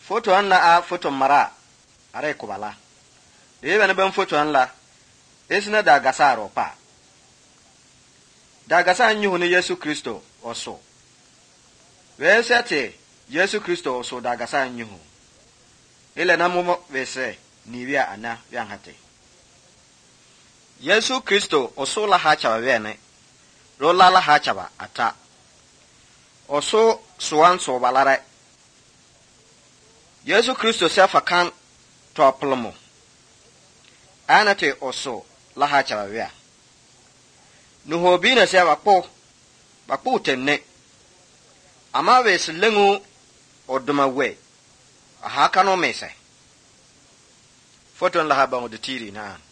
Foto an la a foto mara are kubala. Dewe na ben foto an la esina da gasa ropa. Da gasa nyuhu ni Yesu Kristo oso. Wesete Yesu Kristo oso da gasa nyuhu. Ile na mumo wese niwia ana hate. Yesu Kristo oso la hacha wene. Rola la hacha ata. Oso suwan so balare. Yesu Kristo sefa kan toplomo. Anate oso la hacha wea. Nuhobi na sefa bakpo tenne. Ama wes lengu oduma we. Ahaka no mese. Foton la haba mo de tiri na.